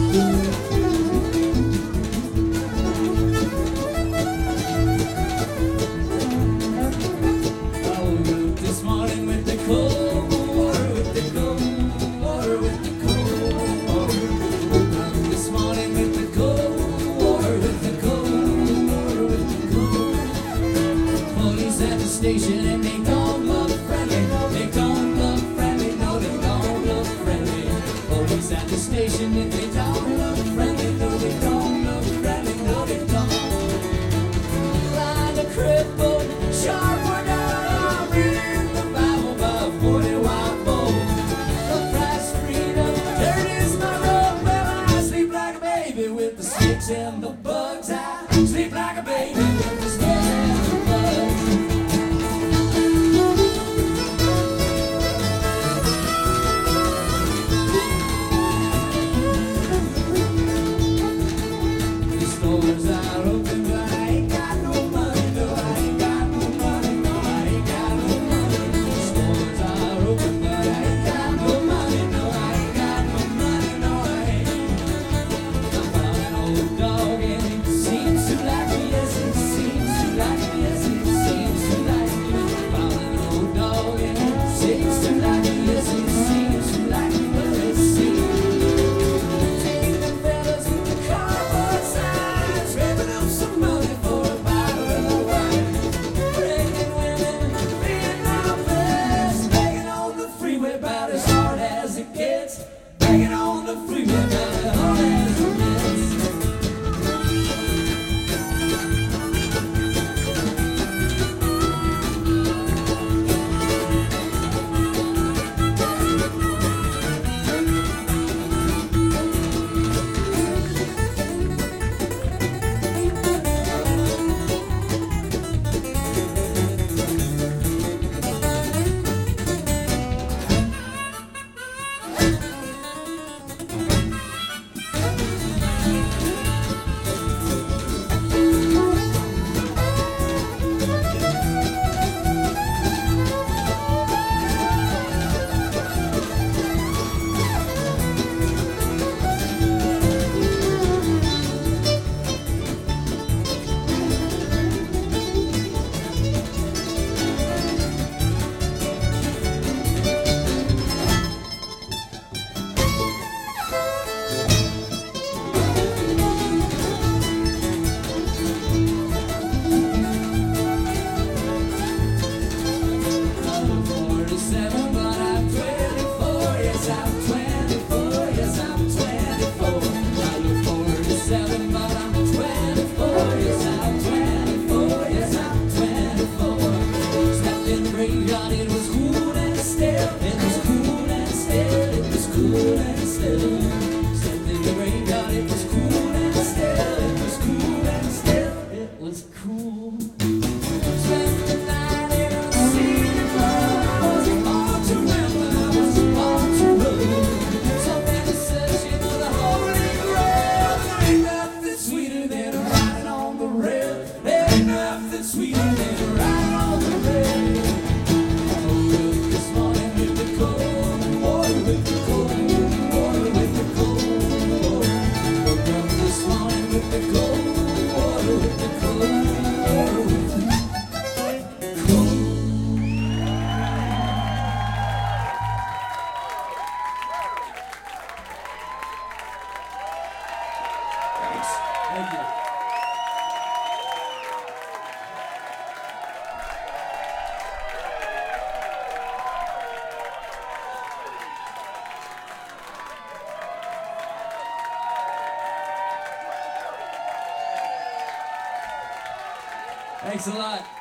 Station and they don't look friendly. They don't look friendly. No, they don't look friendly. Police at the station and they don't look friendly. No, they don't look friendly. No, they don't. Blind a crippled, sharp one down, reading the Bible by 40 wild bulls. The price freedom, dirt is my road. Well, I sleep like a baby with the sticks and the bugs. I sleep like a baby with the sticks and the bugs. Banging on the freeway, about hard as it gets. Thank you. Thanks a lot.